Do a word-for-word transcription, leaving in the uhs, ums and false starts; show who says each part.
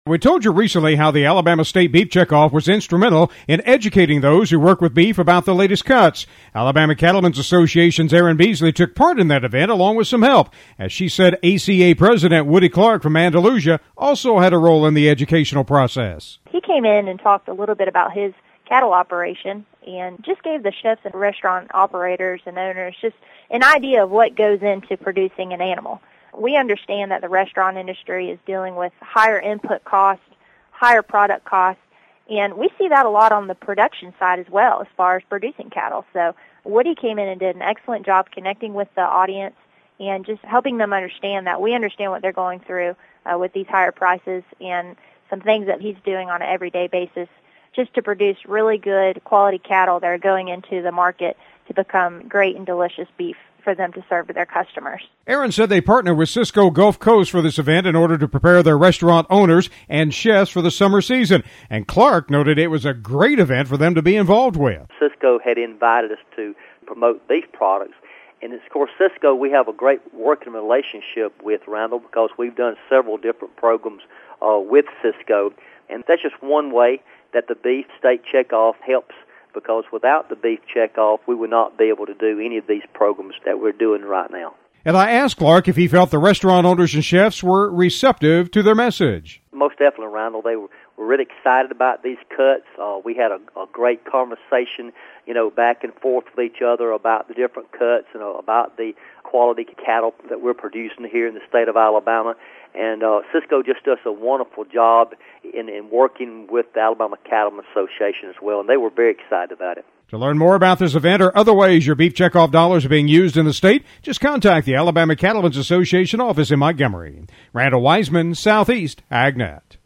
Speaker 1: We told you recently how the Alabama State Beef Checkoff was instrumental in educating those who work with beef about the latest cuts. Alabama Cattlemen's Association's Erin Beasley took part in that event along with some help. As she said, A C A President Woody Clark from Andalusia also had a role in the educational process.
Speaker 2: He came in and talked a little bit about his cattle operation and just gave the chefs and restaurant operators and owners just an idea of what goes into producing an animal. We understand that the restaurant industry is dealing with higher input costs, higher product costs, and we see that a lot on the production side as well as far as producing cattle. So Woody came in and did an excellent job connecting with the audience and just helping them understand that we understand what they're going through uh, with these higher prices and some things that he's doing on an everyday basis just to produce really good quality cattle that are going into the market to become great and delicious beef for them to serve to their customers.
Speaker 1: Erin said they partnered with Sysco Gulf Coast for this event in order to prepare their restaurant owners and chefs for the summer season. And Clark noted it was a great event for them to be involved with.
Speaker 3: Sysco had invited us to promote beef products. And, of course, Sysco, we have a great working relationship with, Randall, because we've done several different programs uh, with Sysco. And that's just one way that the Beef State Checkoff helps, because without the Beef Checkoff, we would not be able to do any of these programs that we're doing right now.
Speaker 1: And I asked Clark if he felt the restaurant owners and chefs were receptive to their message.
Speaker 3: Most definitely, Randall. They were, were really excited about these cuts. Uh, we had a, a great conversation, you know, back and forth with each other about the different cuts and uh, about the quality cattle that we're producing here in the state of Alabama. And uh, Sysco just does a wonderful job in, in working with the Alabama Cattlemen's Association as well, and they were very excited about it.
Speaker 1: To learn more about this event or other ways your beef checkoff dollars are being used in the state, just contact the Alabama Cattlemen's Association office in Montgomery. Randall Wiseman, Southeast AgNet.